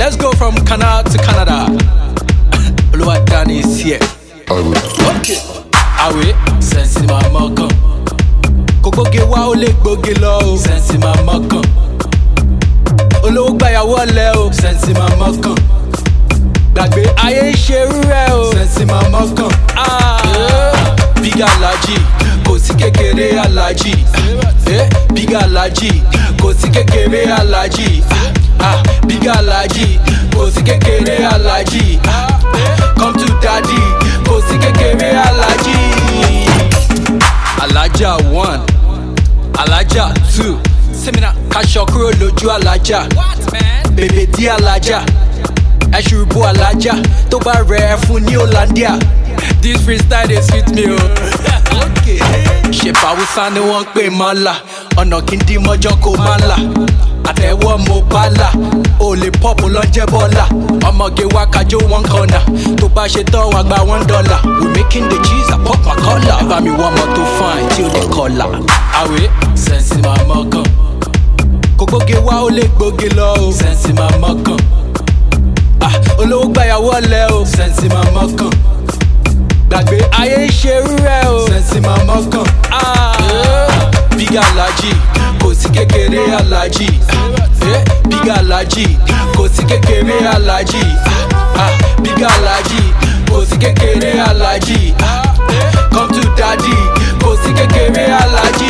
let's go from Canada to Canada. Oluwadani is here. Okay. Awe, sense in my moko. Kogoge wa ole gboge lo. Sense in my moko. Olowo gbayawo le o. Sense in my moko. Gbàgbé ayé ṣerú rẹ o. Sense in my moko. Big Alhaji, kò sí kékeré Alhaji. Big Alhaji, kò sí kékeré Alhaji. Big Alhaji, kò sí kékeré Alhaji. Come to daddy, kò sí kékeré Alhaji. Alhaja 1, Alhaja 2. Sẹ́mínà kaṣọ kúrò lójú Alhaja. Bèbè dí Alhaja. Ẹ̀ṣùrùbù Alhaja tó bá rẹ̀ fún ní Hollandia. This freestyle dey sweet me o. Ṣèpà Hausa ni wọ́n pè mọ́là. Ọ̀nà kí n dín mọ́jọ́ kó má là. Àtẹ̀wọ́ mo bá là. O lè pọ́pù lọ́jẹ́ bọ́là. Ọmọge wa kájọ one corner. Tó bá ṣe tán wàá gba $1. We making the cheese, I pop my collar. Bá mi wọ́n mọ́ tó fine tí ó lè kọlà. Àwẹ̀ sẹ́ǹsì máa mọ́kàn. Kò gbóge wá ó lè gbóge lọ o. Sẹ́ǹsì máa mọ́kàn. Olówó gbàyàwó lẹ o. Sẹ́ǹsì máa mọ́kàn. Gbàgbé ayé ṣerú rẹ o. Sẹ́ǹsì máa mọ́kàn. Big Alhaji, kò sí kékeré Alhaji. Big Alhaji, kò sí kékeré Alhaji. Big Alhaji, kò sí kékeré Alhaji. Come to daddy, kò sí kékeré Alhaji.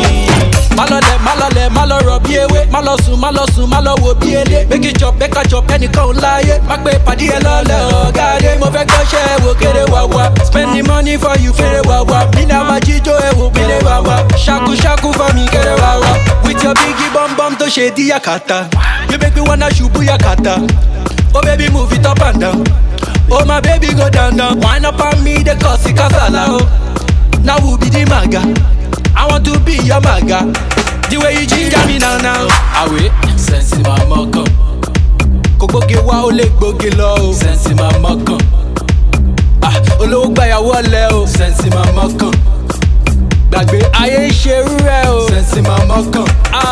Má lọ rọ̀ bí ewé, má lọ sùn, má lọ wò bí elé. Make it chop, make a chop, ẹnìkan ò láyé. Má pé pàdé ẹ lọ́lẹ̀ ọ̀gáre. Mo fẹ́ gbọ́ṣẹ́ wo kéré wàwà. Spend the money for you fèrè wàwà. Mi náà máa jíjó ẹ̀wò péré wàwà. Ṣàkúṣàkú for me kéré wàwà. With your biggie bum bum tó ṣe dí yakata. You make me wanna ṣubú yakata. Oh baby move it up and down. Oh my baby go down down. Wine up on me dey cause it kasala o. Now who be the maga? I want to be your maga. The way you ginger me now. Àwẹ̀ sẹ́ǹsì máa mọ́kàn. Kò gbóge wá ó lè gbóge lọ o. Sẹ́ǹsì máa mọ́kàn. Olówó gbàyàwó lẹ o. Sẹ́ǹsì máa mọ́kàn. Gbàgbé ayé ṣerú rẹ o. Sẹ́ǹsì máa mọ́kàn.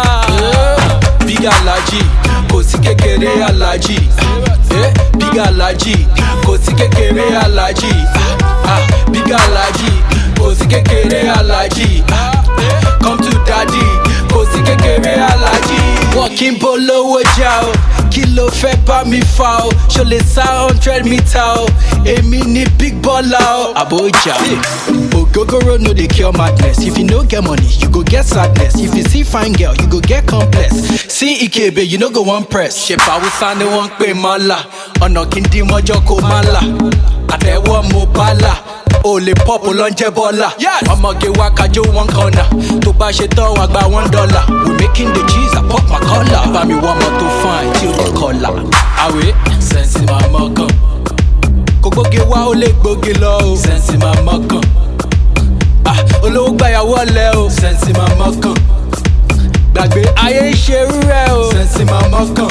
Big Alhaji, kò sí kékeré Alhaji. Big Alhaji, kò sí kékeré Alhaji. Big Alhaji, kò sí kékeré Alhaji. Come to daddy, kò sí kékeré Alhaji. Walking polówó já o, kí ló fẹ́ bá mi fa o? Ṣo lè sá 100 meter o? Èmi ni big baller o. Àbójà. Ogogoro no dey cure madness. If you no get money, you go get sadness. If you see fine girl, you go get complex. See Ikebe, you no go wan press. Ṣèpà Hausa ni wọ́n pè mọ́là. Ọ̀nà kí n dín mọ́jọ́ kó má là. Àtẹ̀wọ́ mo bá là. O lè pọ́pù lọ́njẹ́ bọ́là. Ọmọge wa kájọ one corner. Tó bá ṣe tán wàá gba $1. We making the cheese, I pop my collar. Bá mi wọ́n mọ́ tó fine tí ó lè kọlà. Àwẹ̀ sẹ́ǹsì máa mọ́kàn. Kò gbóge wá ó lè gbóge lọ o. Sẹ́ǹsì máa mọ́kàn. Olówó gbàyàwó lẹ o. Sẹ́ǹsì máa mọ́kàn. Gbàgbé ayé ṣerú rẹ o. Sẹ́ǹsì máa mọ́kàn.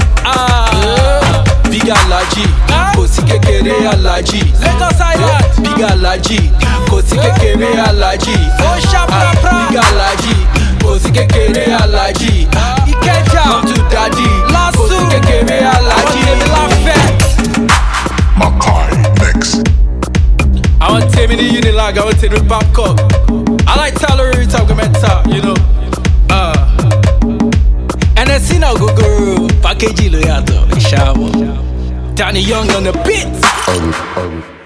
Big Alhaji, kò sí kékeré Alhaji. Lagos Island. Big Alhaji, kò sí kékeré Alhaji. Big Alhaji, kò sí kékeré Alhaji. Ìkẹjà. Come to daddy, kò sí kékeré Alhaji. Makai mix. I want to take me the Unilag, I want to take the Babcock. I like Tallery, Tagamenta, you know. And then see now go package lo yato, Shamo. Danny Young on the beat.